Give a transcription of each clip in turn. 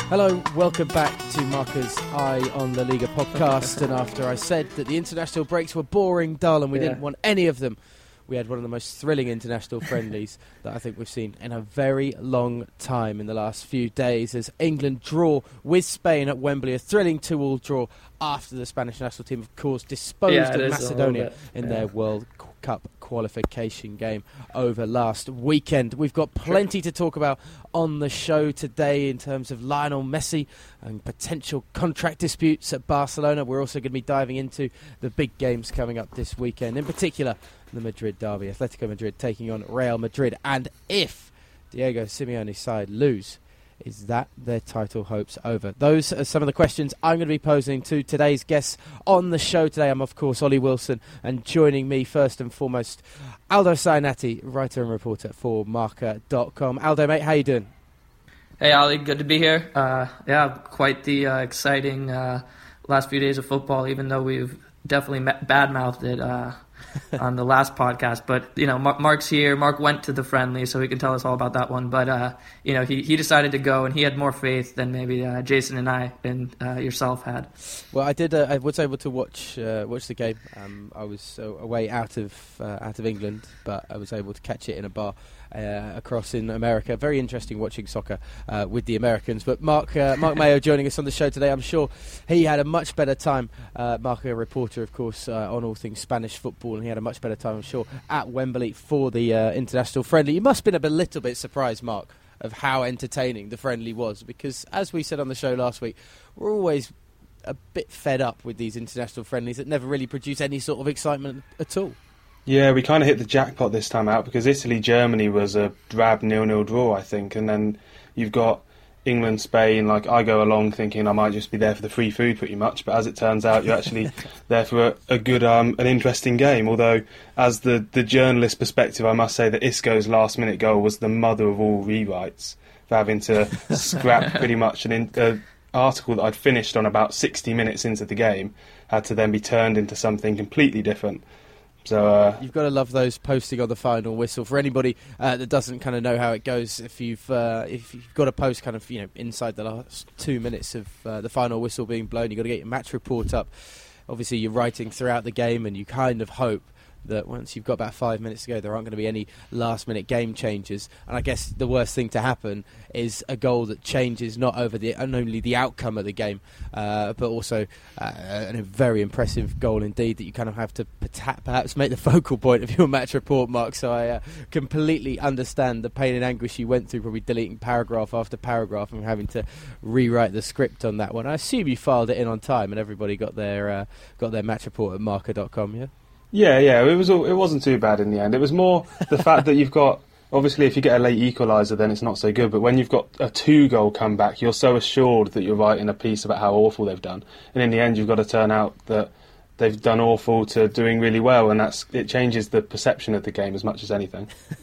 Hello, welcome back to Marca's Eye on La Liga podcast. And after I said that the international breaks were boring, dull, and we didn't want any of them, we had one of the most thrilling international friendlies that I think we've seen in a very long time in the last few days, as England draw with Spain at Wembley, a thrilling 2-2 draw after the Spanish national team, of course, disposed of Macedonia in their World Cup qualification game over last weekend. We've got plenty to talk about on the show today in terms of Lionel Messi and potential contract disputes at Barcelona. We're also going to be diving into the big games coming up this weekend, in particular the Madrid derby, Atletico Madrid taking on Real Madrid. And if Diego Simeone's side lose, is that their title hopes over? Those are some of the questions I'm going to be posing to today's guests on the show today. I'm, of course, Ollie Wilson, and joining me first and foremost, Aldo Sainati, writer and reporter for Marca.com. Aldo, mate, how you doing? Hey, Ollie, good to be here. Quite the exciting last few days of football, even though we've definitely bad-mouthed it on the last podcast. But, you know, Mark's here. Mark went to the friendly, so he can tell us all about that one. But, you know, he decided to go, and he had more faith than maybe Jason and I and yourself had. Well, I did. I was able to watch the game. I was away out of England, but I was able to catch it in a bar across in America. Very interesting watching soccer with the Americans. But Mark Mayo joining us on the show today. I'm sure he had a much better time. Mark, a reporter, of course, on all things Spanish football, and he had a much better time, I'm sure, at Wembley for the international friendly. You must have been a little bit surprised, Mark, of how entertaining the friendly was, because as we said on the show last week, we're always a bit fed up with these international friendlies that never really produce any sort of excitement at all. Yeah, we kind of hit the jackpot this time out, because Italy-Germany was a drab 0-0 draw, I think, and then you've got England-Spain. Like, I go along thinking I might just be there for the free food pretty much, but as it turns out, you're actually there for a good, an interesting game. Although, as the journalist perspective, I must say that Isco's last-minute goal was the mother of all rewrites, for having to scrap pretty much an article that I'd finished on about 60 minutes into the game, had to then be turned into something completely different. So you've got to love those posting on the final whistle. For anybody that doesn't kind of know how it goes, if you've got to post kind of, you know, inside the last 2 minutes of the final whistle being blown, you've got to get your match report up. Obviously, you're writing throughout the game, and you kind of hope that once you've got about 5 minutes to go, there aren't going to be any last-minute game changes. And I guess the worst thing to happen is a goal that changes not only the outcome of the game, but also a very impressive goal indeed that you kind of have to perhaps make the focal point of your match report, Mark. So I completely understand the pain and anguish you went through, probably deleting paragraph after paragraph and having to rewrite the script on that one. I assume you filed it in on time and everybody got their match report at Marca.com, yeah? Yeah, it wasn't too bad in the end. It was more the fact that you've got, obviously if you get a late equaliser then it's not so good, but when you've got a 2-goal comeback, you're so assured that you're writing a piece about how awful they've done, and in the end you've got to turn out that they've done awful to doing really well, and it changes the perception of the game as much as anything.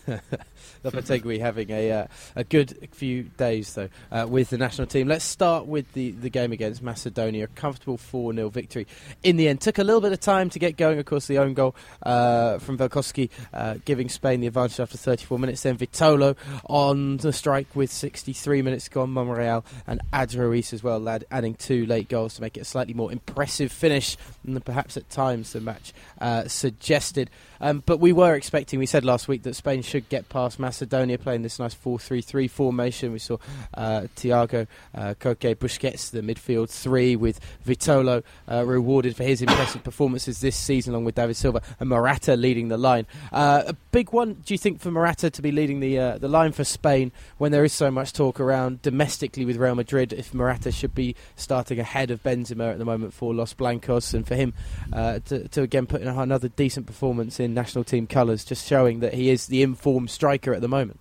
Lopetegui having a good few days, though, with the national team. Let's start with the game against Macedonia. A comfortable 4-0 victory in the end. Took a little bit of time to get going, of course, the own goal from Velkoski, giving Spain the advantage after 34 minutes. Then Vitolo on the strike with 63 minutes gone. Monreal and Adruis as well, adding 2 late goals to make it a slightly more impressive finish than perhaps at times the match suggested. But we were expecting, we said last week, that Spain should get past Macedonia playing this nice 4-3-3 formation. We saw Thiago, Koke, Busquets, the midfield 3, with Vitolo rewarded for his impressive performances this season, along with David Silva, and Morata leading the line. A big one, do you think, for Morata to be leading the line for Spain when there is so much talk around domestically with Real Madrid, if Morata should be starting ahead of Benzema at the moment for Los Blancos, and for him to again put in another decent performance in national team colours, just showing that he is the informed striker at the moment?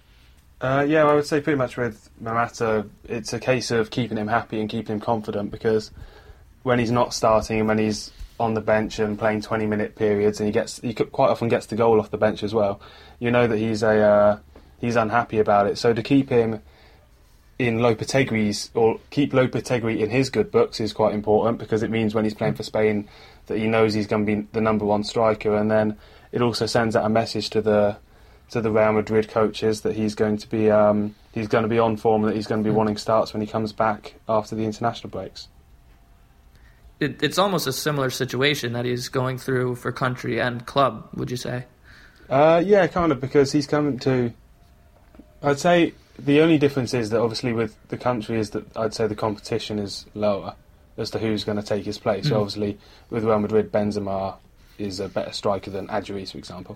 Yeah, I would say pretty much with Morata, it's a case of keeping him happy and keeping him confident, because when he's not starting and when he's on the bench and playing 20-minute periods, and he quite often gets the goal off the bench as well, you know that he's unhappy about it. So to keep him in keep Lopetegui in his good books is quite important, because it means when he's playing for Spain that he knows he's going to be the number one striker, and then it also sends out a message to the to the Real Madrid coaches that he's going to be on form, that he's going to be wanting starts when he comes back after the international breaks. It's almost a similar situation that he's going through for country and club, would you say? Yeah, kind of, because he's coming to... I'd say the only difference is that obviously with the country is that I'd say the competition is lower as to who's going to take his place. So obviously with Real Madrid, Benzema is a better striker than Aduriz, for example.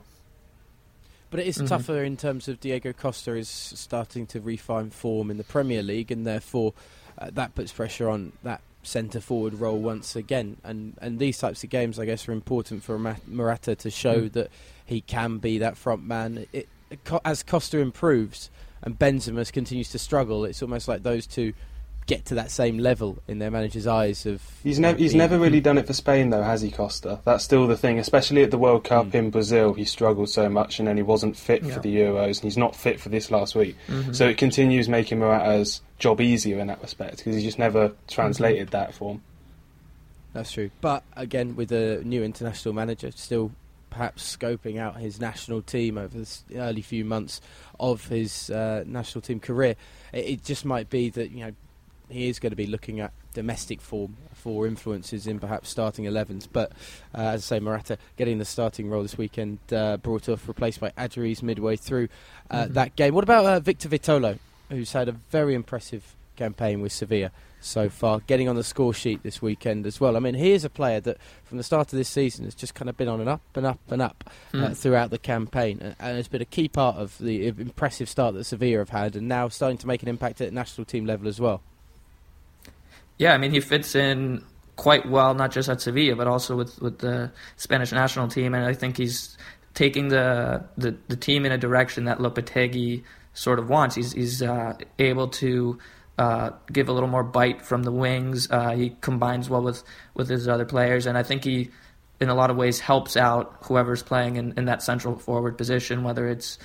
But it is tougher in terms of Diego Costa is starting to refine form in the Premier League, and therefore that puts pressure on that centre-forward role once again. And these types of games, I guess, are important for Morata to show that he can be that front man. As Costa improves and Benzema continues to struggle, it's almost like those two get to that same level in their manager's eyes. He's never really done it for Spain, though, has he, Costa? That's still the thing, especially at the World Cup in Brazil. He struggled so much, and then he wasn't fit for the Euros, and he's not fit for this last week. So it continues making Morata's job easier in that respect, because he's just never translated that form. That's true. But again, with a new international manager, still perhaps scoping out his national team over the early few months of his national team career, it just might be that, you know, he is going to be looking at domestic form for influences in perhaps starting 11s. But as I say, Morata getting the starting role this weekend, brought off, replaced by Aduriz midway through that game. What about Victor Vitolo, who's had a very impressive campaign with Sevilla so far, getting on the score sheet this weekend as well? I mean, he is a player that from the start of this season has just kind of been on an up and up and up throughout the campaign, and has been a key part of the impressive start that Sevilla have had, and now starting to make an impact at national team level as well. Yeah, I mean, he fits in quite well, not just at Sevilla, but also with the Spanish national team. And I think he's taking the team in a direction that Lopetegui sort of wants. He's able to give a little more bite from the wings. He combines well with his other players. And I think he, in a lot of ways, helps out whoever's playing in that central forward position, whether it's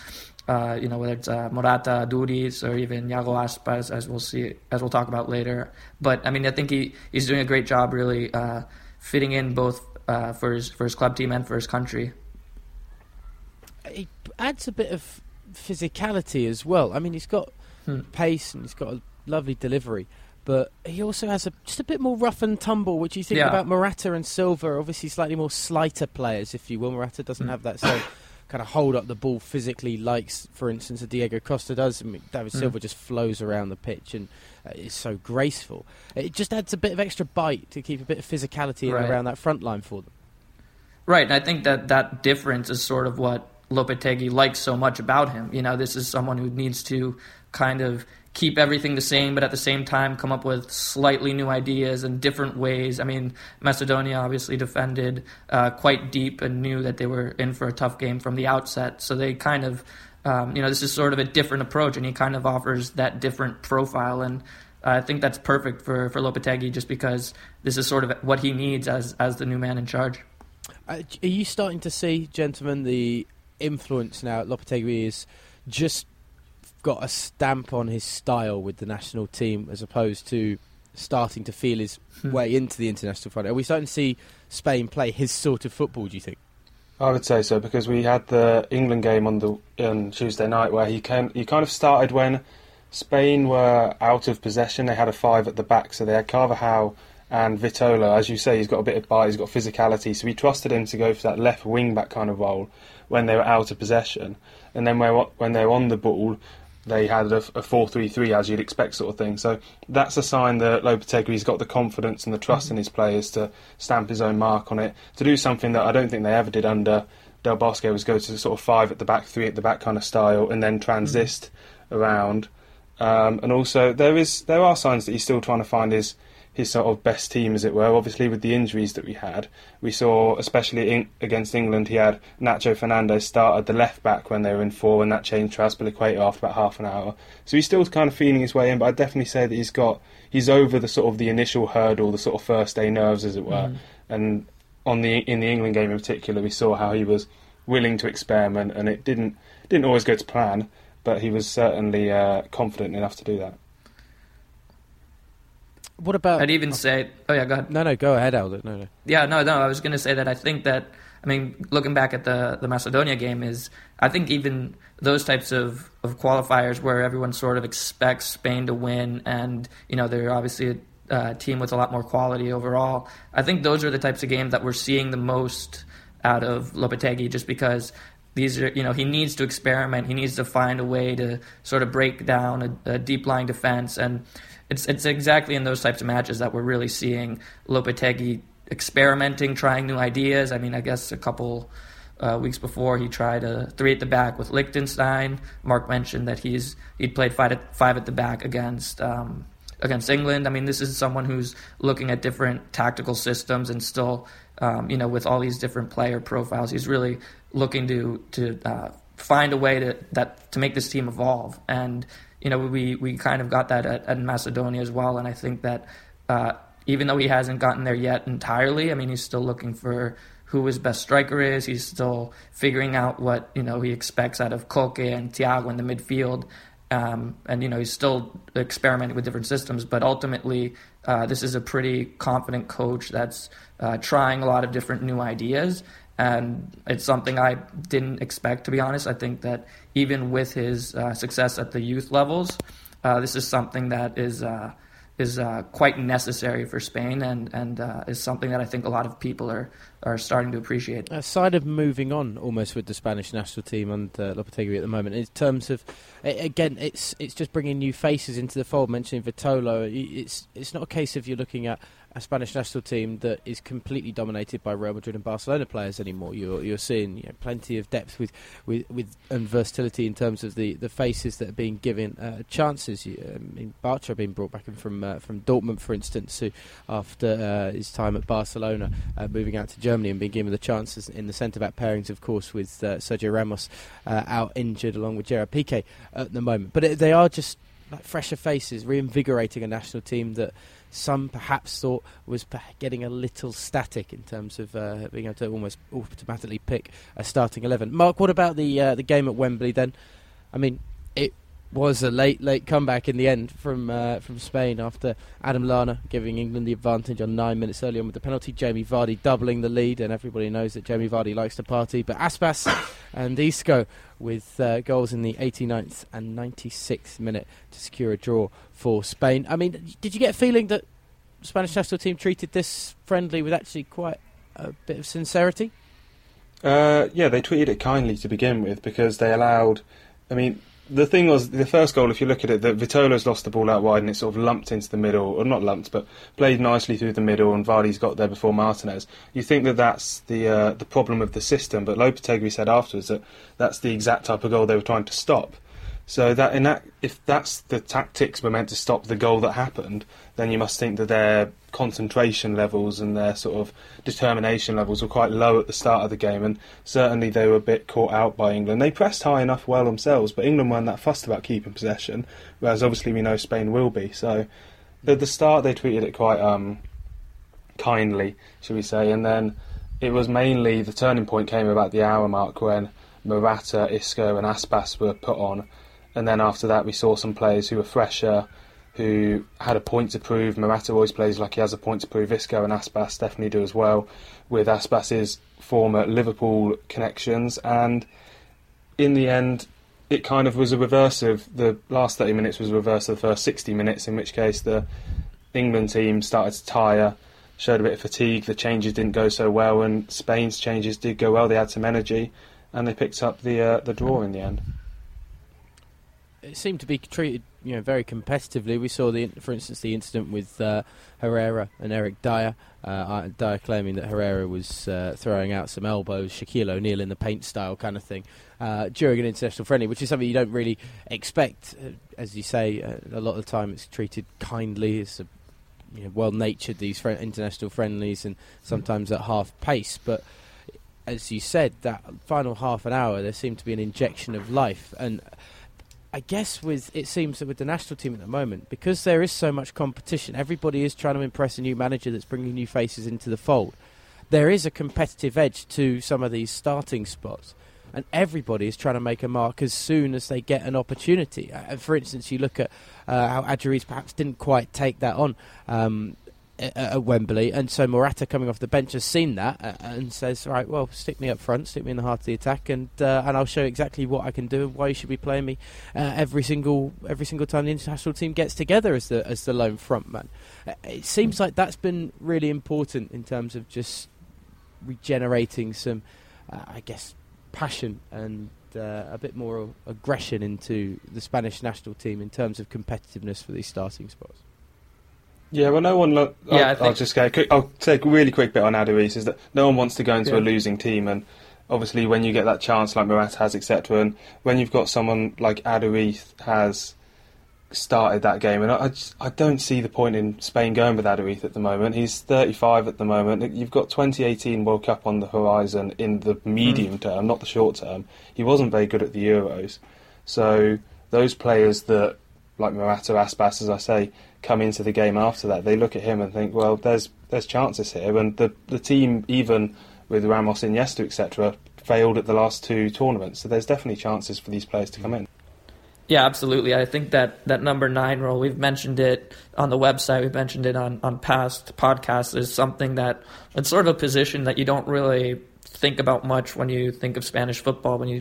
Morata, Aduriz, or even Iago Aspas, as we'll talk about later. But I mean, I think he's doing a great job, really fitting in both for his club team and for his country. He adds a bit of physicality as well. I mean, he's got pace and he's got a lovely delivery, but he also has just a bit more rough and tumble, which you think about Morata and Silva, obviously slightly more slighter players, if you will. Morata doesn't have that same kind of hold up the ball physically like, for instance, a Diego Costa does. I mean, David Silva just flows around the pitch and is so graceful. It just adds a bit of extra bite to keep a bit of physicality around that front line for them. Right, and I think that difference is sort of what Lopetegui likes so much about him. You know, this is someone who needs to kind of keep everything the same, but at the same time come up with slightly new ideas and different ways. I mean, Macedonia obviously defended quite deep and knew that they were in for a tough game from the outset. So they kind of, this is sort of a different approach, and he kind of offers that different profile. And I think that's perfect for Lopetegui, just because this is sort of what he needs as the new man in charge. Are you starting to see, gentlemen, the influence now Lopetegui is just got a stamp on his style with the national team, as opposed to starting to feel his way into the international front? Are we starting to see Spain play his sort of football, do you think? I would say so, because we had the England game on Tuesday night where he kind of started when Spain were out of possession. They had a 5 at the back, so they had Carvajal and Vitolo. As you say, he's got a bit of bite, he's got physicality, so we trusted him to go for that left wing-back kind of role when they were out of possession. And then when they were on the ball, they had a 4-3-3, as you'd expect, sort of thing. So that's a sign that Lopetegui's got the confidence and the trust in his players to stamp his own mark on it, to do something that I don't think they ever did under Del Bosque, was go to sort of 5 at the back, 3 at the back kind of style, and then transist around. And also, there are signs that he's still trying to find his sort of best team, as it were. Obviously, with the injuries that we saw, especially against England, he had Nacho Fernandez start at the left back when they were in 4, and that changed to Azpilicueta after about half an hour. So he's still kind of feeling his way in, but I'd definitely say that he's over the sort of the initial hurdle, the sort of first day nerves, as it were. And in the England game in particular, we saw how he was willing to experiment, and it didn't always go to plan, but he was certainly confident enough to do that. What about... I'd even say... Oh, yeah, go ahead. No, go ahead, Aldo. No. Yeah, no, I was going to say that I think that, looking back at the Macedonia game I think even those types of qualifiers where everyone sort of expects Spain to win and, they're obviously a team with a lot more quality overall, I think those are the types of games that we're seeing the most out of Lopetegui, just because these are, he needs to experiment. He needs to find a way to sort of break down a deep-lying defense, and it's exactly in those types of matches that we're really seeing Lopetegui experimenting, trying new ideas. I guess a couple weeks before he tried a 3 at the back with Liechtenstein. Mark mentioned that he'd played 5 at the back against England. This is someone who's looking at different tactical systems and still, with all these different player profiles, he's really looking to find a way to make this team evolve. And we kind of got that at Macedonia as well. And I think that even though he hasn't gotten there yet entirely, he's still looking for who his best striker is. He's still figuring out what he expects out of Koke and Thiago in the midfield. And he's still experimenting with different systems, but ultimately this is a pretty confident coach that's trying a lot of different new ideas, and it's something I didn't expect, to be honest. I think that even with his success at the youth levels, this is something that is quite necessary for Spain, and is something that I think a lot of people are starting to appreciate. Aside of moving on almost with the Spanish national team under Lopetegui at the moment, in terms of, again, it's just bringing new faces into the fold. Mentioning Vitolo, it's not a case of you're looking at a Spanish national team that is completely dominated by Real Madrid and Barcelona players anymore. You're seeing plenty of depth with and versatility in terms of the faces that are being given chances. Bartra being brought back in from Dortmund, for instance, who after his time at Barcelona, moving out to Germany and being given the chances in the centre-back pairings, of course, with Sergio Ramos out injured along with Gerard Piqué at the moment. But they are just like fresher faces, reinvigorating a national team that some perhaps thought was getting a little static in terms of being able to almost automatically pick a starting 11. Mark, what about the game at Wembley then? It was a late comeback in the end from Spain after Adam Lallana giving England the advantage on 9 minutes early on with the penalty. Jamie Vardy doubling the lead, and everybody knows that Jamie Vardy likes to party. But Aspas and Isco with goals in the 89th and 96th minute to secure a draw for Spain. Did you get a feeling that the Spanish national team treated this friendly with actually quite a bit of sincerity? Yeah, they treated it kindly to begin with, because they allowed... the thing was, the first goal, if you look at it, that Vitolo's lost the ball out wide and it sort of lumped into the middle, or not lumped, but played nicely through the middle, and Vardy's got there before Martinez. You think that that's the problem of the system, but Lopetegui said afterwards that that's the exact type of goal they were trying to stop. So if that's the tactics were meant to stop the goal that happened, then you must think that their concentration levels and their sort of determination levels were quite low at the start of the game, and certainly they were a bit caught out by England. They pressed high enough well themselves, but England weren't that fussed about keeping possession, whereas obviously we know Spain will be. So at the start they treated it quite kindly, shall we say, and then it was mainly the turning point came about the hour mark when Morata, Isco and Aspas were put on. And then after that, we saw some players who were fresher, who had a point to prove. Morata always plays like he has a point to prove. Isco and Aspas definitely do as well, with Aspas's former Liverpool connections. And in the end, it kind of was a reverse of the last 30 minutes was a reverse of the first 60 minutes, in which case the England team started to tire, showed a bit of fatigue. The changes didn't go so well, and Spain's changes did go well. They had some energy, and they picked up the draw in the end. It seemed to be treated, very competitively. We saw for instance, the incident with Herrera and Eric Dyer. Dyer claiming that Herrera was throwing out some elbows, Shaquille O'Neal in the paint style kind of thing, during an international friendly, which is something you don't really expect. As you say, a lot of the time it's treated kindly. It's well-natured, these international friendlies, and sometimes at half pace. But as you said, that final half an hour, there seemed to be an injection of life. And I guess it seems that with the national team at the moment, because there is so much competition, everybody is trying to impress a new manager that's bringing new faces into the fold. There is a competitive edge to some of these starting spots. and everybody is trying to make a mark as soon as they get an opportunity. For instance, you look at how Adjariz perhaps didn't quite take that on at Wembley, and so Morata coming off the bench has seen that and says, right, well, stick me up front, stick me in the heart of the attack, and I'll show you exactly what I can do and why you should be playing me every single time the international team gets together as the lone front man. It seems like that's been really important in terms of just regenerating some, I guess, passion and a bit more aggression into the Spanish national team in terms of competitiveness for these starting spots. Yeah, well, no one. I'll just go. I'll take a really quick bit on Adjariz. Is that no one wants to go into a losing team, and obviously when you get that chance like Morata has, etc., and when you've got someone like Adjariz has started that game, and I don't see the point in Spain going with Adjariz at the moment. He's 35 at the moment. You've got 2018 World Cup on the horizon in the medium term, not the short term. He wasn't very good at the Euros, so those players that like Morata, Aspas, as I say, come into the game after that, they look at him and think, well, there's chances here. And the team, even with Ramos, Iniesta, etc., failed at the last two tournaments. So there's definitely chances for these players to come in. Yeah, absolutely. I think that number 9 role, we've mentioned it on the website, we've mentioned it on past podcasts, is something that it's sort of a position that you don't really think about much when you think of Spanish football. When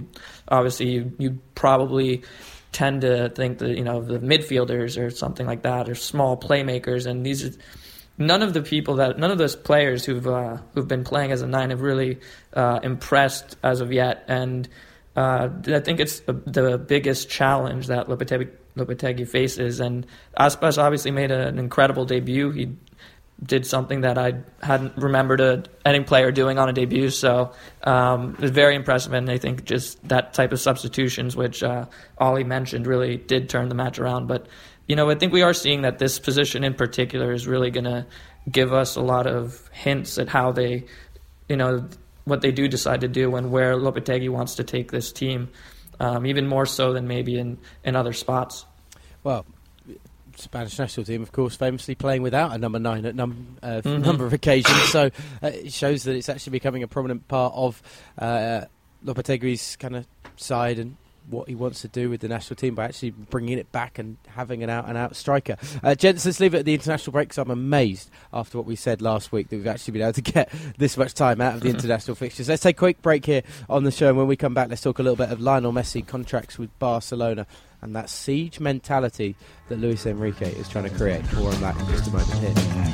you probably tend to think that, the midfielders or something like that, or small playmakers, and these are none of those players who've been playing as a 9 have really impressed as of yet. And I think it's the biggest challenge that Lopetegui faces. And Aspas obviously made an incredible debut. He did something that I hadn't remembered any player doing on a debut. So it was very impressive. And I think just that type of substitutions, which Ollie mentioned, really did turn the match around. But, I think we are seeing that this position in particular is really going to give us a lot of hints at how they, what they do decide to do and where Lopetegui wants to take this team, even more so than maybe in other spots. Well, Spanish national team, of course, famously playing without a number 9 at number of occasions, so it shows that it's actually becoming a prominent part of Lopetegui's kind of side and what he wants to do with the national team by actually bringing it back and having an out-and-out striker. Gents, let's leave it at the international break, because I'm amazed after what we said last week that we've actually been able to get this much time out of the international fixtures. Let's take a quick break here on the show, and when we come back, let's talk a little bit of Lionel Messi contracts with Barcelona and that siege mentality that Luis Enrique is trying to create. More on that in just a moment here.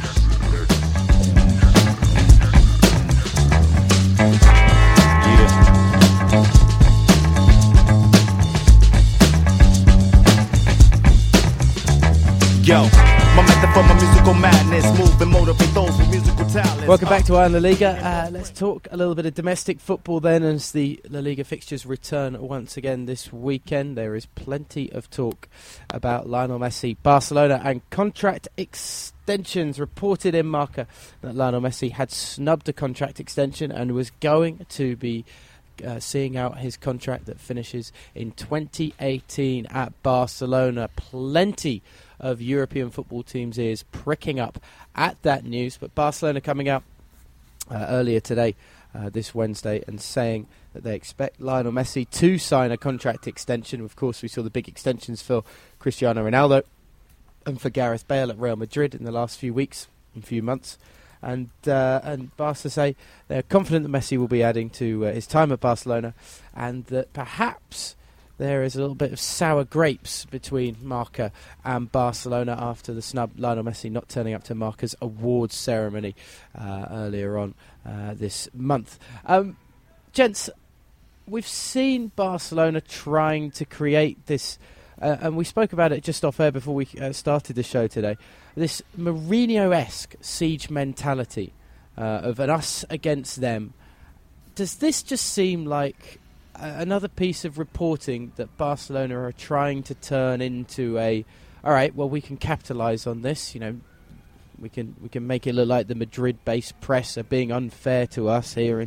Yo, my method for my musical madness, move and motivate those with musical talent. Welcome back to La Liga. Let's talk a little bit of domestic football then, as the La Liga fixtures return once again this weekend. There is plenty of talk about Lionel Messi, Barcelona, and contract extensions. Reported in Marca that Lionel Messi had snubbed a contract extension and was going to be seeing out his contract that finishes in 2018 at Barcelona. Plenty of European football teams' ears pricking up at that news, but Barcelona coming out earlier today, this Wednesday, and saying that they expect Lionel Messi to sign a contract extension. Of course, we saw the big extensions for Cristiano Ronaldo and for Gareth Bale at Real Madrid in the last few weeks and few months. And Barca say they're confident that Messi will be adding to his time at Barcelona, and that perhaps there is a little bit of sour grapes between Marca and Barcelona after the snub Lionel Messi not turning up to Marca's awards ceremony earlier on this month. Gents, we've seen Barcelona trying to create this, and we spoke about it just off air before we started the show today, this Mourinho-esque siege mentality of an us against them. Does this just seem like another piece of reporting that Barcelona are trying to turn into alright, well, we can capitalise on this, we can make it look like the Madrid-based press are being unfair to us here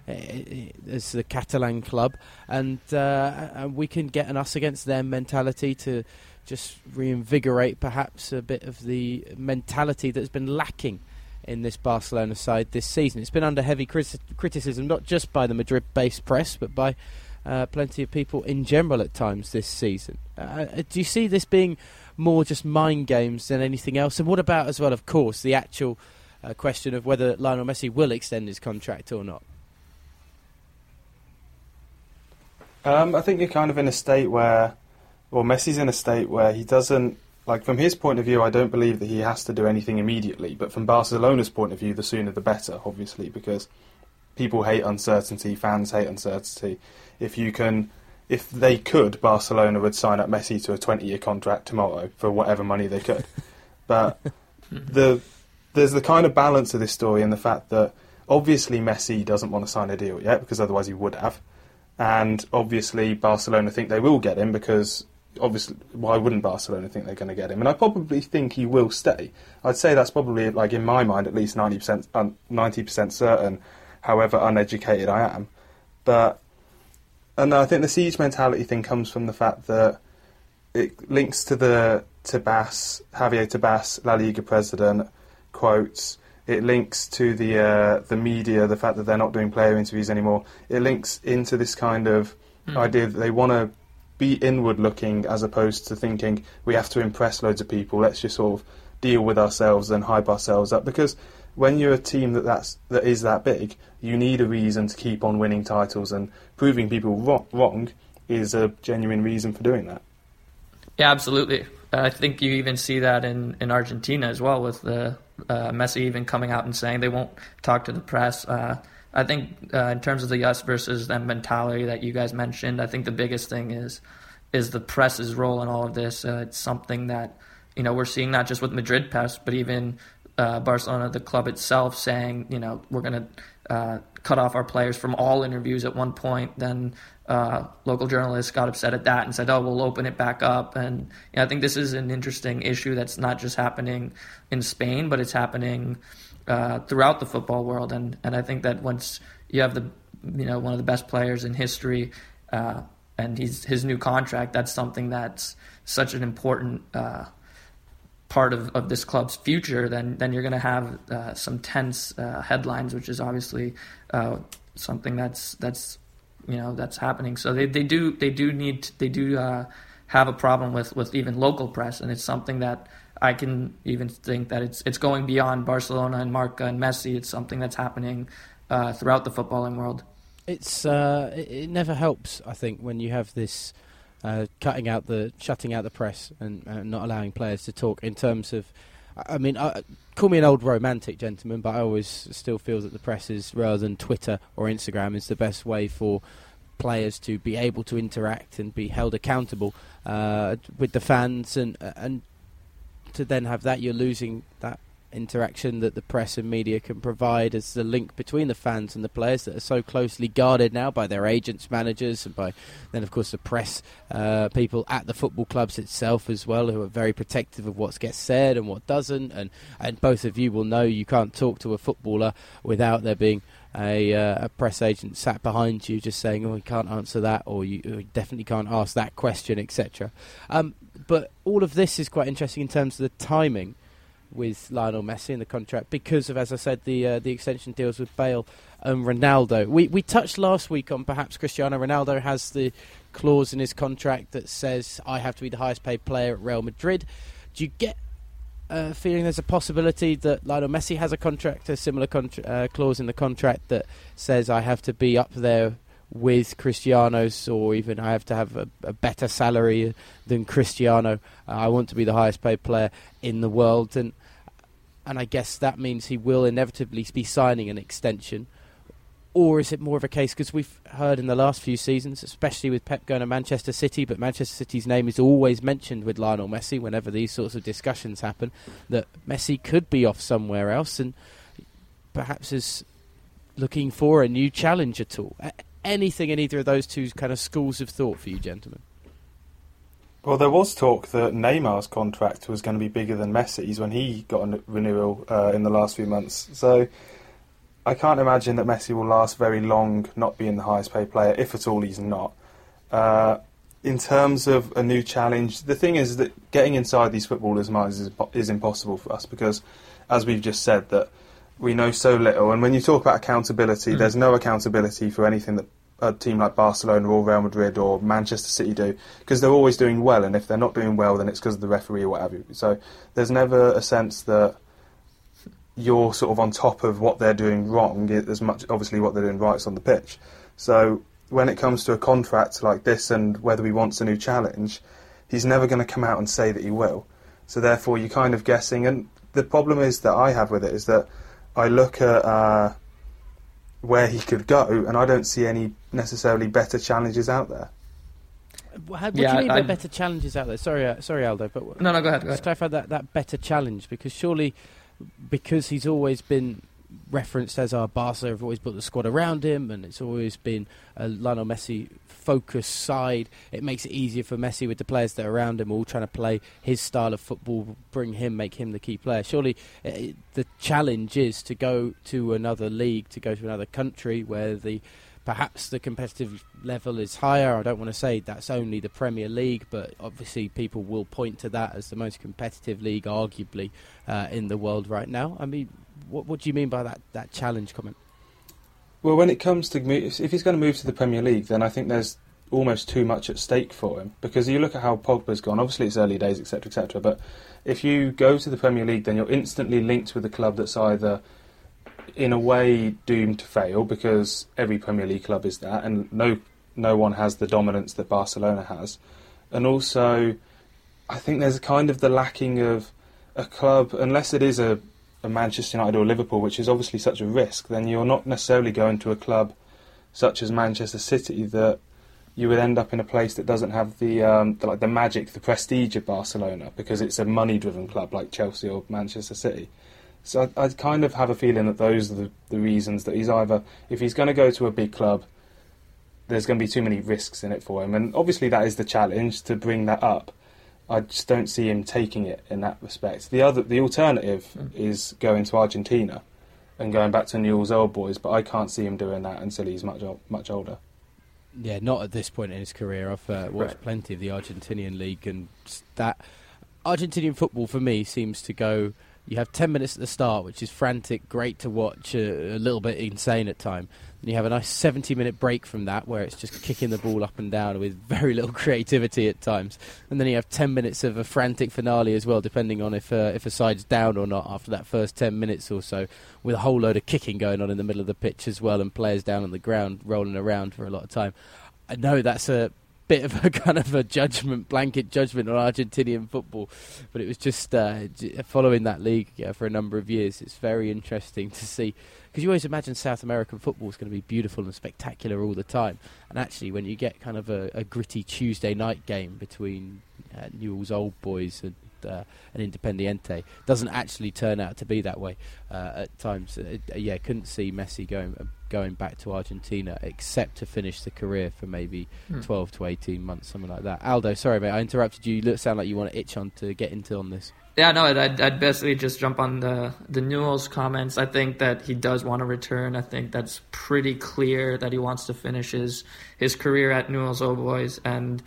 as the Catalan club, and we can get an us against them mentality to just reinvigorate perhaps a bit of the mentality that's been lacking in this Barcelona side this season. It's been under heavy criticism, not just by the Madrid-based press, but by plenty of people in general at times this season. Do you see this being more just mind games than anything else? And what about, as well, of course, the actual question of whether Lionel Messi will extend his contract or not? I think you're kind of in a state where, well, Messi's in a state where he doesn't, like, from his point of view, I don't believe that he has to do anything immediately. But from Barcelona's point of view, the sooner the better, obviously, because people hate uncertainty, fans hate uncertainty. If they could, Barcelona would sign up Messi to a 20-year contract tomorrow for whatever money they could. But there's the kind of balance of this story in the fact that obviously Messi doesn't want to sign a deal yet, because otherwise he would have. And obviously Barcelona think they will get him, because obviously why wouldn't Barcelona think they're going to get him? And I probably think he will stay. I'd say that's probably, like, in my mind, at least 90% certain, however uneducated I am. And I think the siege mentality thing comes from the fact that it links to the Javier Tebas, La Liga president, quotes. It links to the media, the fact that they're not doing player interviews anymore. It links into this kind of idea that they want to be inward-looking as opposed to thinking we have to impress loads of people. Let's just sort of deal with ourselves and hype ourselves up. Because when you're a team that is that big, you need a reason to keep on winning titles, and proving people wrong is a genuine reason for doing that. Yeah, absolutely. I think you even see that in Argentina as well, with the Messi even coming out and saying they won't talk to the press. I think in terms of the us versus them mentality that you guys mentioned, I think the biggest thing is the press's role in all of this. It's something that, you know, we're seeing not just with Madrid press, but even Barcelona, the club itself, saying, you know, we're going to cut off our players from all interviews at one point. Then local journalists got upset at that and said, oh, we'll open it back up. And you know, I think this is an interesting issue that's not just happening in Spain, but it's happening throughout the football world. And I think that once you have one of the best players in history and his new contract, that's something that's such an important part of this club's future, then you're going to have some tense headlines, which is obviously something that's happening. So they do have a problem with even local press, and it's something that I can even think that it's going beyond Barcelona and Marca and Messi. It's something that's happening throughout the footballing world. It never helps, I think, when you have this shutting out the press and not allowing players to talk. In terms of, I mean, call me an old romantic, gentleman, but I always still feel that the press is, rather than Twitter or Instagram, is the best way for players to be able to interact and be held accountable with the fans, and to then have that, you're losing that interaction that the press and media can provide as the link between the fans and the players that are so closely guarded now by their agents, managers, and by then of course the press people at the football clubs itself as well, who are very protective of what gets said and what doesn't. And both of you will know you can't talk to a footballer without there being a press agent sat behind you just saying, oh, you can't answer that, or you definitely can't ask that question, etc. But all of this is quite interesting in terms of the timing with Lionel Messi and the contract, because of, as I said, the extension deals with Bale and Ronaldo. We touched last week on perhaps Cristiano Ronaldo has the clause in his contract that says, I have to be the highest paid player at Real Madrid. Do you get a feeling there's a possibility that Lionel Messi has a similar clause in the contract that says, I have to be up there with Cristiano's, or even I have to have a better salary than Cristiano. I want to be the highest paid player in the world, and I guess that means he will inevitably be signing an extension. Or is it more of a case, because we've heard in the last few seasons, especially with Pep going to Manchester City, but Manchester City's name is always mentioned with Lionel Messi whenever these sorts of discussions happen, that Messi could be off somewhere else and perhaps is looking for a new challenge at all. Anything in either of those two kind of schools of thought for you, gentlemen? Well, there was talk that Neymar's contract was going to be bigger than Messi's when he got a renewal in the last few months. So I can't imagine that Messi will last very long not being the highest paid player, if at all he's not. In terms of a new challenge, the thing is that getting inside these footballers' minds is impossible for us, because, as we've just said, that we know so little. And when you talk about accountability, there's no accountability for anything that a team like Barcelona or Real Madrid or Manchester City do, because they're always doing well, and if they're not doing well, then it's because of the referee or whatever. So there's never a sense that you're sort of on top of what they're doing wrong, as much obviously what they're doing right is on the pitch. So when it comes to a contract like this and whether he wants a new challenge, he's never going to come out and say that he will. So therefore you're kind of guessing, and the problem is that I have with it is that I look at where he could go, and I don't see any necessarily better challenges out there. What do you mean by better challenges out there? Sorry, Aldo, but no, go ahead. Just clarify that better challenge, because surely, because he's always been referenced as our Barca have always built the squad around him, and it's always been a Lionel Messi focused side. It makes it easier for Messi with the players that are around him, all trying to play his style of football, make him the key player. Surely the challenge is to go to another league, to go to another country where perhaps the competitive level is higher. I don't want to say that's only the Premier League, but obviously people will point to that as the most competitive league, arguably, in the world right now. I mean, what do you mean by that challenge comment? Well, when it comes to if he's going to move to the Premier League, then I think there's almost too much at stake for him, because you look at how Pogba's gone. Obviously, it's early days, etc., etc. But if you go to the Premier League, then you're instantly linked with a club that's either, in a way, doomed to fail, because every Premier League club is that, and no one has the dominance that Barcelona has. And also, I think there's kind of the lacking of a club, unless it is a Manchester United or Liverpool, which is obviously such a risk, then you're not necessarily going to a club such as Manchester City, that you would end up in a place that doesn't have the magic, the prestige of Barcelona, because it's a money-driven club like Chelsea or Manchester City. So I kind of have a feeling that those are the reasons that he's either, if he's going to go to a big club, there's going to be too many risks in it for him, and obviously that is the challenge, to bring that up. I just don't see him taking it in that respect. The alternative is going to Argentina and going back to Newell's Old Boys, but I can't see him doing that until he's much older. Yeah, not at this point in his career. I've watched plenty of the Argentinian league, and that Argentinian football for me seems to go. You have 10 minutes at the start, which is frantic, great to watch, a little bit insane at time. Then you have a nice 70-minute break from that, where it's just kicking the ball up and down with very little creativity at times. And then you have 10 minutes of a frantic finale as well, depending on if a side's down or not after that first 10 minutes or so, with a whole load of kicking going on in the middle of the pitch as well, and players down on the ground rolling around for a lot of time. I know that's a bit of a kind of a blanket judgment on Argentinian football, but it was just following that league for a number of years. It's very interesting to see, because you always imagine South American football is going to be beautiful and spectacular all the time, and actually when you get kind of a gritty Tuesday night game between Newell's Old Boys and Independiente, doesn't actually turn out to be that way at times. Couldn't see Messi going back to Argentina except to finish the career for maybe 12 to 18 months, something like that. Aldo, sorry mate, I interrupted you. You sound like you want to itch on to get into on this. Yeah, no, I'd basically just jump on the Newell's comments. I think that he does want to return. I think that's pretty clear that he wants to finish his career at Newell's Old Boys. And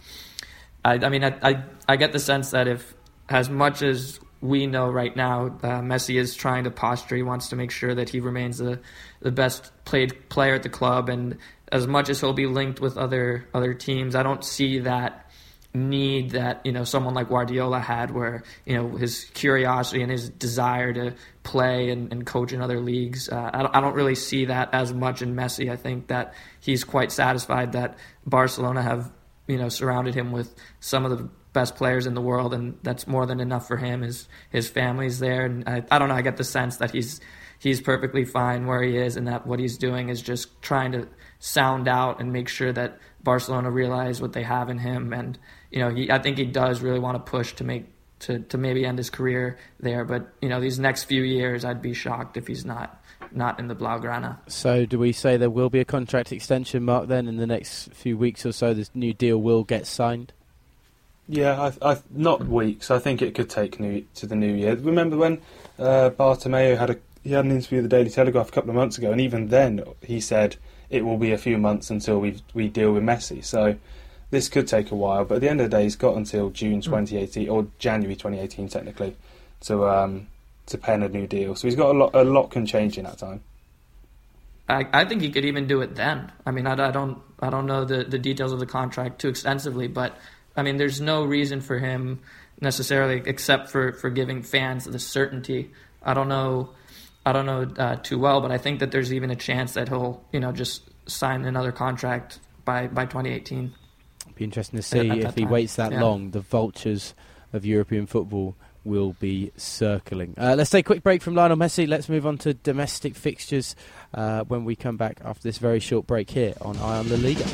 I get the sense that if, as much as we know right now, Messi is trying to posture. He wants to make sure that he remains the best played player at the club, and as much as he'll be linked with other teams, I don't see that need that someone like Guardiola had, where his curiosity and his desire to play and coach in other leagues. I don't really see that as much in Messi. I think that he's quite satisfied that Barcelona have surrounded him with some of the best players in the world, and that's more than enough for him. His family's there, and I don't know, I get the sense that he's perfectly fine where he is, and that what he's doing is just trying to sound out and make sure that Barcelona realize what they have in him. And I think he does really want to push to maybe end his career there, but these next few years I'd be shocked if he's not in the Blaugrana. So do we say there will be a contract extension, Mark, then in the next few weeks or so this new deal will get signed? Yeah, not weeks. I think it could take to the new year. Remember when Bartomeu had an interview with the Daily Telegraph a couple of months ago, and even then he said it will be a few months until we deal with Messi. So this could take a while, but at the end of the day, he's got until June 2018 or January 2018 technically to pen a new deal. So he's got a lot can change in that time. I think he could even do it then. I mean, I don't know the details of the contract too extensively, but I mean, there's no reason for him necessarily except for giving fans the certainty. I don't know too well, but I think that there's even a chance that he'll just sign another contract by 2018. It'll be interesting to see if he waits that long. The vultures of European football will be circling. Let's take a quick break from Lionel Messi. Let's move on to domestic fixtures when we come back after this very short break here on Eye on La Liga.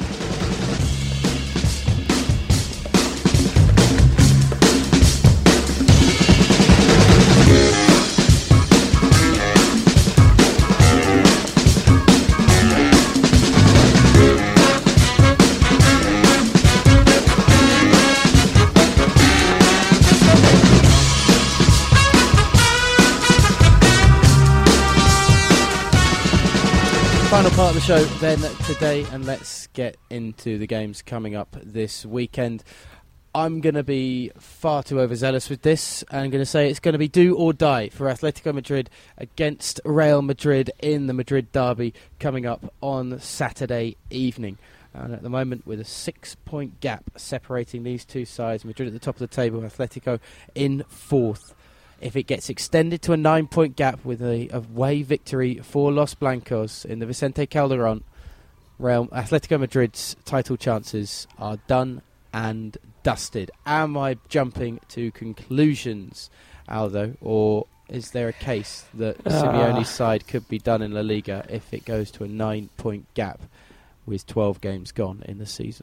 Final part of the show then today, and let's get into the games coming up this weekend. I'm going to be far too overzealous with this. I'm going to say it's going to be do or die for Atletico Madrid against Real Madrid in the Madrid derby coming up on Saturday evening. And at the moment, with a 6-point gap separating these two sides, Madrid at the top of the table, Atletico in fourth. If it gets extended to a 9-point gap with a away victory for Los Blancos in the Vicente Calderón, Atletico Madrid's title chances are done and dusted. Am I jumping to conclusions, Aldo, or is there a case that Simeone's side could be done in La Liga if it goes to a 9-point gap with 12 games gone in the season?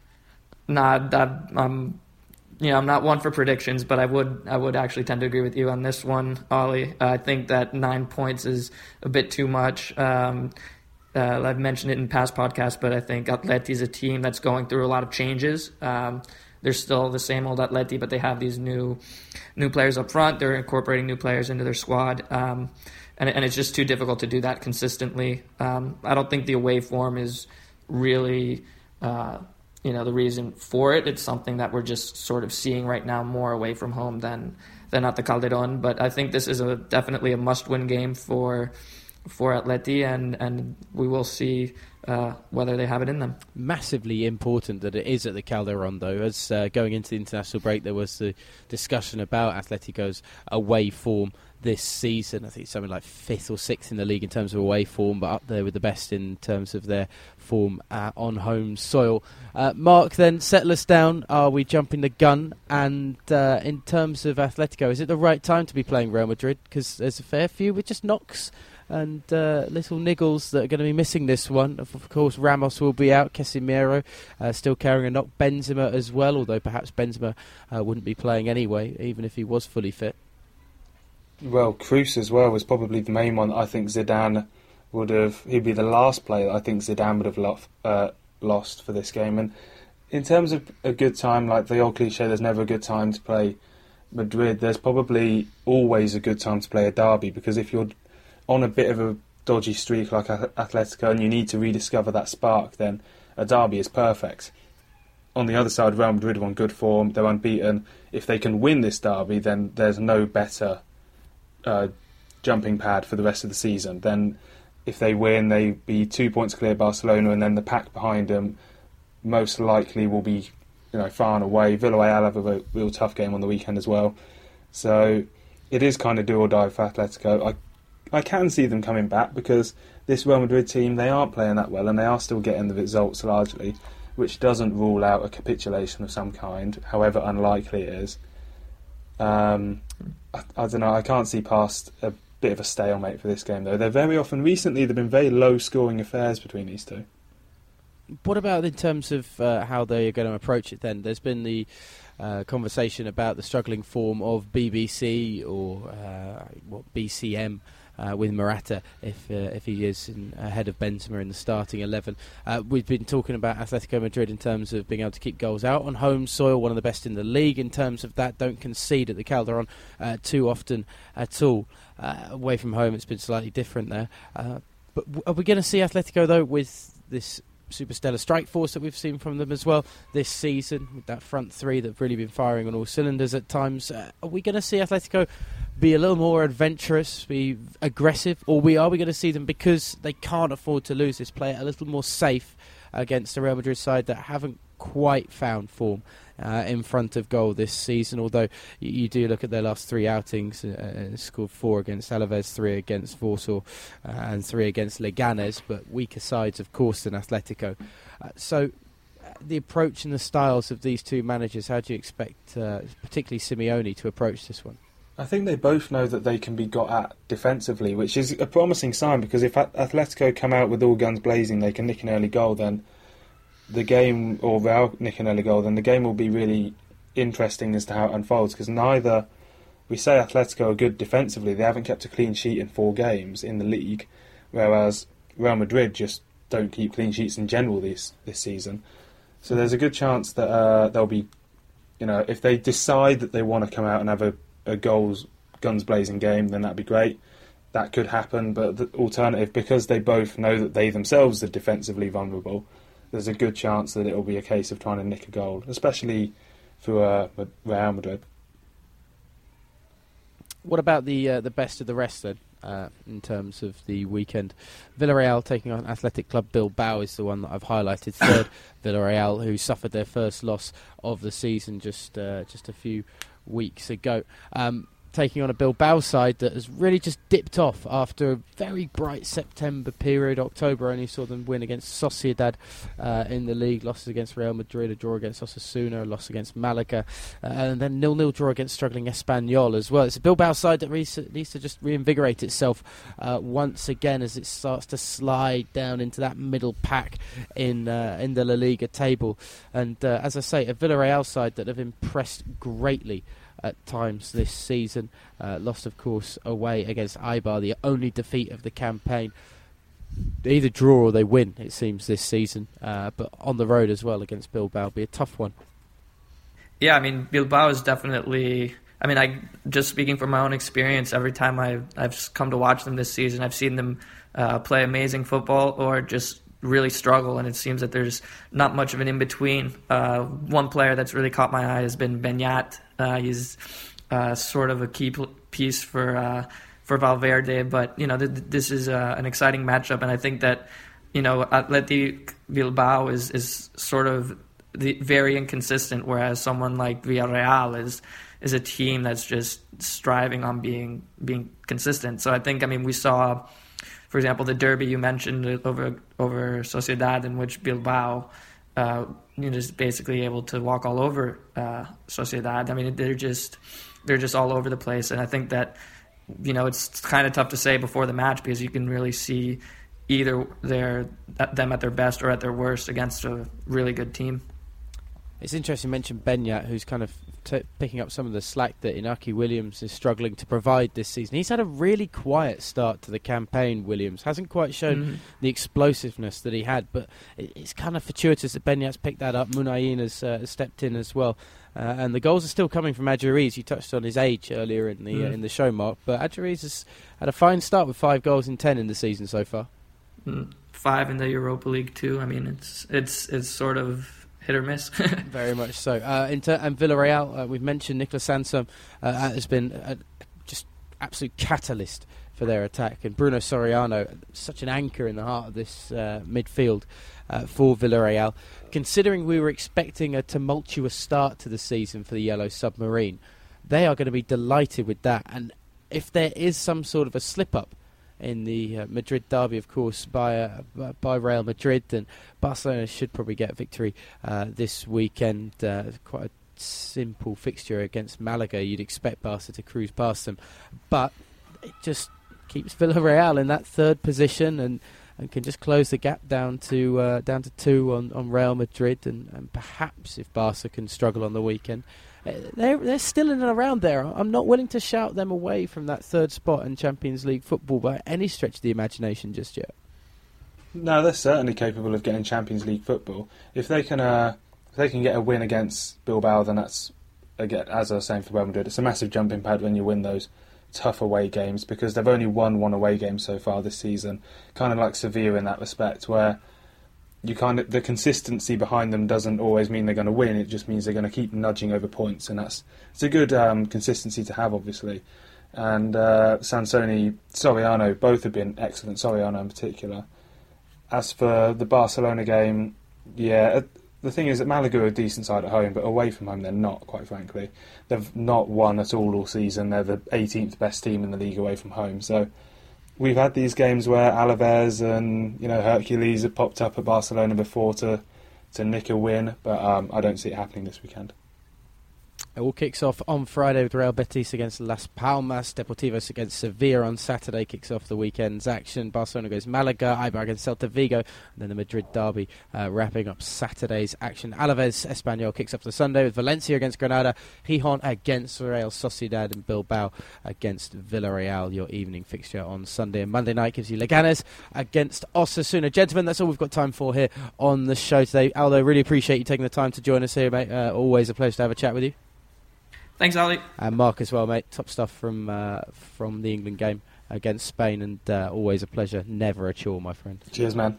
I'm not one for predictions, but I would actually tend to agree with you on this one, Ollie. I think that 9 points is a bit too much. I've mentioned it in past podcasts, but I think Atleti is a team that's going through a lot of changes. They're still the same old Atleti, but they have these new players up front. They're incorporating new players into their squad, and it's just too difficult to do that consistently. I don't think the away form is really the reason for it. It's something that we're just sort of seeing right now more away from home than at the Calderón. But I think this is definitely a must-win game for Atleti, and we will see whether they have it in them. Massively important that it is at the Calderón, though. As going into the international break, there was the discussion about Atletico's away form this season. I think something like 5th or 6th in the league in terms of away form, but up there with the best in terms of their form on home soil. Mark, then settle us down. Are we jumping the gun? And in terms of Atletico, is it the right time to be playing Real Madrid? Because there's a fair few with just knocks and little niggles that are going to be missing this one. Of course, Ramos will be out. Casemiro still carrying a knock. Benzema as well, although perhaps Benzema wouldn't be playing anyway, even if he was fully fit. Well, Kroos as well was probably the main one. I think Zidane he'd be the last player that I think Zidane would have lost for this game. And in terms of a good time, like the old cliche, there's never a good time to play Madrid. There's probably always a good time to play a derby, because if you're on a bit of a dodgy streak like Atletico and you need to rediscover that spark, then a derby is perfect. On the other side, Real Madrid are on good form. They're unbeaten. If they can win this derby, then there's no better jumping pad for the rest of the season. Then if they win, they'd be 2 points clear Barcelona, and then the pack behind them most likely will be far and away. Villarreal have a real tough game on the weekend as well. So it is kind of do or die for Atletico. I can see them coming back, because this Real Madrid team, they aren't playing that well and they are still getting the results largely, which doesn't rule out a capitulation of some kind, however unlikely it is. I don't know, I can't see past a bit of a stalemate for this game, though. Recently they've been very low-scoring affairs between these two. What about in terms of how they are going to approach it then? There's been the conversation about the struggling form of BBC or BCM with Morata if he is ahead of Benzema in the starting 11. We've been talking about Atletico Madrid in terms of being able to keep goals out on home soil, one of the best in the league in terms of that. Don't concede at the Calderón too often at all. Away from home, it's been slightly different there. But are we going to see Atletico, though, with this super stellar strike force that we've seen from them as well this season, with that front three that have really been firing on all cylinders at times? Are we going to see Atletico be a little more adventurous, be aggressive, or are we going to see them, because they can't afford to lose this, play it a little more safe against a Real Madrid side that haven't quite found form in front of goal this season? Although you do look at their last 3 outings, scored 4 against Alaves, 3 against Warsaw, and 3 against Leganes, but weaker sides, of course, than Atletico. So the approach and the styles of these two managers, how do you expect, particularly Simeone, to approach this one? I think they both know that they can be got at defensively, which is a promising sign, because if Atletico come out with all guns blazing, they can nick an early goal, then the game, or Real nick an early goal, then the game will be really interesting as to how it unfolds, because neither, we say Atletico are good defensively, they haven't kept a clean sheet in 4 games in the league, whereas Real Madrid just don't keep clean sheets in general this season. So there's a good chance that they'll be, if they decide that they want to come out and have a guns blazing game, then that'd be great. That could happen, but the alternative, because they both know that they themselves are defensively vulnerable, there's a good chance that it'll be a case of trying to nick a goal, especially for Real Madrid. What about the best of the rest then, in terms of the weekend? Villarreal taking on Athletic Club Bilbao is the one that I've highlighted. Third, Villarreal, who suffered their first loss of the season just a few weeks ago. Taking on a Bilbao side that has really just dipped off after a very bright September period. October only saw them win against Sociedad in the league, losses against Real Madrid, a draw against Osasuna, a loss against Malaga, and then 0-0 draw against struggling Espanyol as well. It's a Bilbao side that needs to just reinvigorate itself once again as it starts to slide down into that middle pack in the La Liga table. And as I say, a Villarreal side that have impressed greatly at times this season. Lost, of course, away against Eibar, the only defeat of the campaign. They either draw or they win, it seems, this season. But on the road as well against Bilbao will be a tough one. Yeah, I mean, Bilbao is definitely... just speaking from my own experience, every time I've come to watch them this season, I've seen them play amazing football or just really struggle, and it seems that there's not much of an in-between. One player that's really caught my eye has been Beñat. He's sort of a key piece for Valverde, but this is an exciting matchup, and I think that Athletic Bilbao is sort of very inconsistent, whereas someone like Villarreal is a team that's just striving on being consistent. So I think, we saw, for example, the derby you mentioned over Sociedad, in which Bilbao just basically able to walk all over Sociedad. They're just all over the place, and I think that it's kind of tough to say before the match, because you can really see either them at their best or at their worst against a really good team. It's interesting you mentioned Beñat, who's kind of picking up some of the slack that Inaki Williams is struggling to provide this season. He's had a really quiet start to the campaign, Williams. Hasn't quite shown the explosiveness that he had, but it's kind of fortuitous that Beñat's picked that up. Munayin has stepped in as well. And the goals are still coming from Adjuriz. You touched on his age earlier in the show, Mark, but Adjuriz has had a fine start with 5 goals in 10 in the season so far. 5 in the Europa League too. It's sort of hit or miss. Very much so. And Villarreal, we've mentioned Nicolas Sansom has been just absolute catalyst for their attack, and Bruno Soriano, such an anchor in the heart of this midfield for Villarreal. Considering we were expecting a tumultuous start to the season for the Yellow Submarine, they are going to be delighted with that. And if there is some sort of a slip-up in the Madrid derby, of course, by Real Madrid, then Barcelona should probably get a victory this weekend. Quite a simple fixture against Malaga. You'd expect Barca to cruise past them, but it just keeps Villarreal in that third position and can just close the gap down to 2 on Real Madrid, and perhaps if Barca can struggle on the weekend, they're still in and around there. I'm not willing to shout them away from that third spot in Champions League football by any stretch of the imagination just yet. No, they're certainly capable of getting Champions League football. If they can get a win against Bilbao, then that's, again, as I was saying for Real Madrid, it's a massive jumping pad when you win those tough away games, because they've only won 1 away game so far this season, kind of like Sevilla in that respect, where the consistency behind them doesn't always mean they're going to win. It just means they're going to keep nudging over points, and it's a good consistency to have, obviously. and Sansoni, Soriano, both have been excellent, Soriano in particular. As for the Barcelona game, yeah, the thing is that Malaga are a decent side at home, but away from home they're not, quite frankly. They've not won at all season. They're the 18th best team in the league away from home. So we've had these games where Alaves and Hercules have popped up at Barcelona before to nick a win, but I don't see it happening this weekend. It all kicks off on Friday with Real Betis against Las Palmas. Deportivos against Sevilla on Saturday kicks off the weekend's action. Barcelona goes Malaga, Eibar against Celta Vigo, and then the Madrid derby wrapping up Saturday's action. Alaves Espanyol kicks off the Sunday with Valencia against Granada, Gijón against Real Sociedad, and Bilbao against Villarreal. Your evening fixture on Sunday. And Monday night gives you Leganes against Osasuna. Gentlemen, that's all we've got time for here on the show today. Aldo, really appreciate you taking the time to join us here, mate. Always a pleasure to have a chat with you. Thanks, Ali. And Mark as well, mate. Top stuff from the England game against Spain, and always a pleasure. Never a chore, my friend. Cheers, man.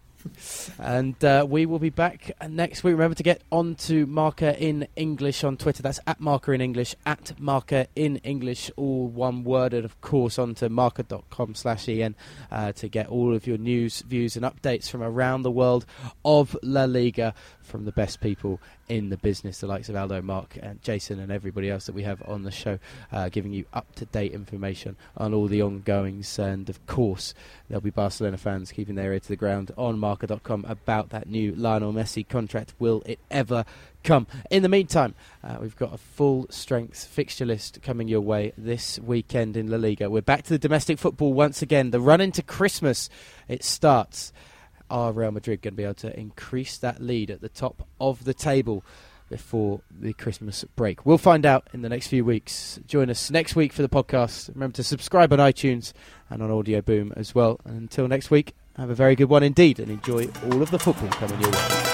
And we will be back next week. Remember to get onto Marca in English on Twitter. That's at Marca in English, at Marca in English, all one word. And of course onto marca.com/en to get all of your news, views and updates from around the world of La Liga from the best people in the business, the likes of Aldo, Mark and Jason and everybody else that we have on the show, giving you up-to-date information on all the ongoings. And of course there'll be Barcelona fans keeping their ear to the ground on marca.com about that new Lionel Messi contract. Will it ever come? In the meantime, we've got a full-strength fixture list coming your way this weekend in La Liga. We're back to the domestic football once again. The run into Christmas, it starts. Are Real Madrid going to be able to increase that lead at the top of the table before the Christmas break? We'll find out in the next few weeks. Join us next week for the podcast. Remember to subscribe on iTunes and on Audio Boom as well. And until next week, have a very good one indeed and enjoy all of the football coming your way.